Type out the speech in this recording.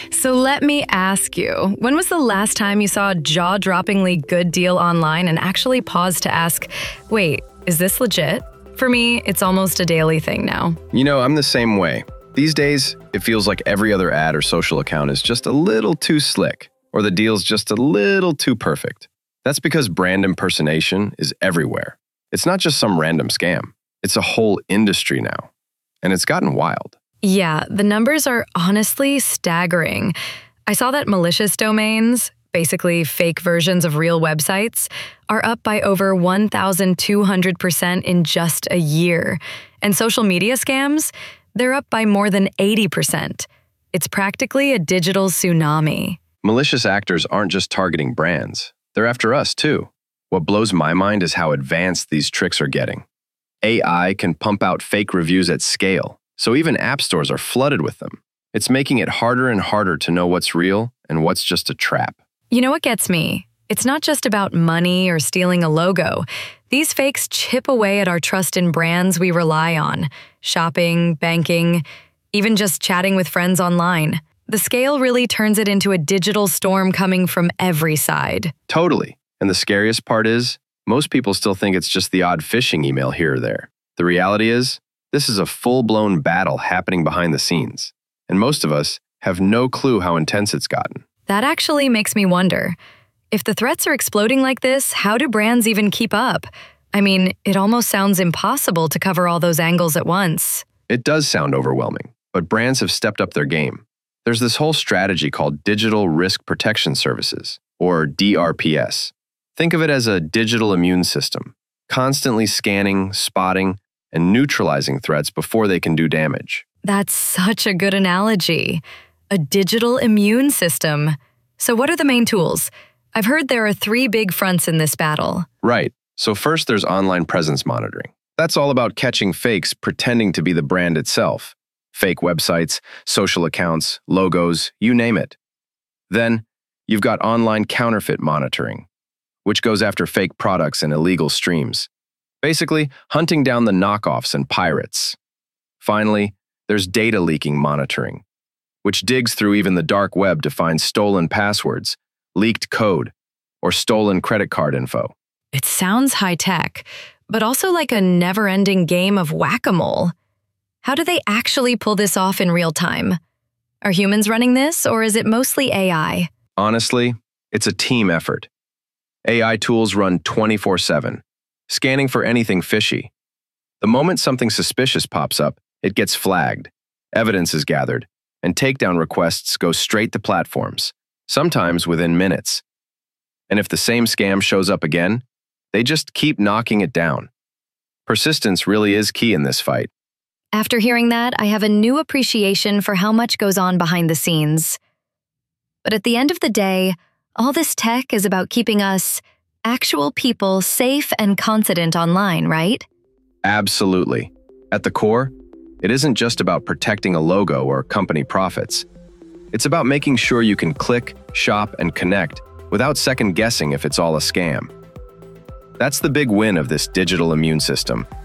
So let me ask you, when was the last time you saw a jaw-droppingly good deal online and actually paused to ask, wait, is this legit? For me, it's almost a daily thing now. I'm the same way. These days, it feels like every other ad or social account is just a little too slick, or the deal's just a little too perfect. That's because brand impersonation is everywhere. It's not just some random scam. It's a whole industry now. And it's gotten wild. Yeah, the numbers are honestly staggering. I saw that malicious domains, basically fake versions of real websites, are up by over 1,200% in just a year. And social media scams, they're up by more than 80%. It's practically a digital tsunami. Malicious actors aren't just targeting brands. They're after us, too. What blows my mind is how advanced these tricks are getting. AI can pump out fake reviews at scale, so even app stores are flooded with them. It's making it harder and harder to know what's real and what's just a trap. You know what gets me? It's not just about money or stealing a logo. These fakes chip away at our trust in brands we rely on. Shopping, banking, even just chatting with friends online. The scale really turns it into a digital storm coming from every side. Totally. And the scariest part is, most people still think it's just the odd phishing email here or there. The reality is, this is a full-blown battle happening behind the scenes. And most of us have no clue how intense it's gotten. That actually makes me wonder. If the threats are exploding like this, how do brands even keep up? I mean, it almost sounds impossible to cover all those angles at once. It does sound overwhelming, but brands have stepped up their game. There's this whole strategy called Digital Risk Protection Services, or DRPS. Think of it as a digital immune system, constantly scanning, spotting, and neutralizing threats before they can do damage. That's such a good analogy. A digital immune system. So what are the main tools? I've heard there are 3 big fronts in this battle. Right. So first there's online presence monitoring. That's all about catching fakes pretending to be the brand itself. Fake websites, social accounts, logos, you name it. Then you've got online counterfeit monitoring, which goes after fake products and illegal streams. Basically, hunting down the knockoffs and pirates. Finally, there's data leaking monitoring, which digs through even the dark web to find stolen passwords, leaked code, or stolen credit card info. It sounds high-tech, but also like a never-ending game of whack-a-mole. How do they actually pull this off in real time? Are humans running this, or is it mostly AI? Honestly, it's a team effort. AI tools run 24/7, scanning for anything fishy. The moment something suspicious pops up, it gets flagged, evidence is gathered, and takedown requests go straight to platforms, sometimes within minutes. And if the same scam shows up again, they just keep knocking it down. Persistence really is key in this fight. After hearing that, I have a new appreciation for how much goes on behind the scenes. But at the end of the day, all this tech is about keeping us, actual people, safe and confident online, right? Absolutely. At the core, it isn't just about protecting a logo or company profits. It's about making sure you can click, shop, and connect without second-guessing if it's all a scam. That's the big win of this digital immune system.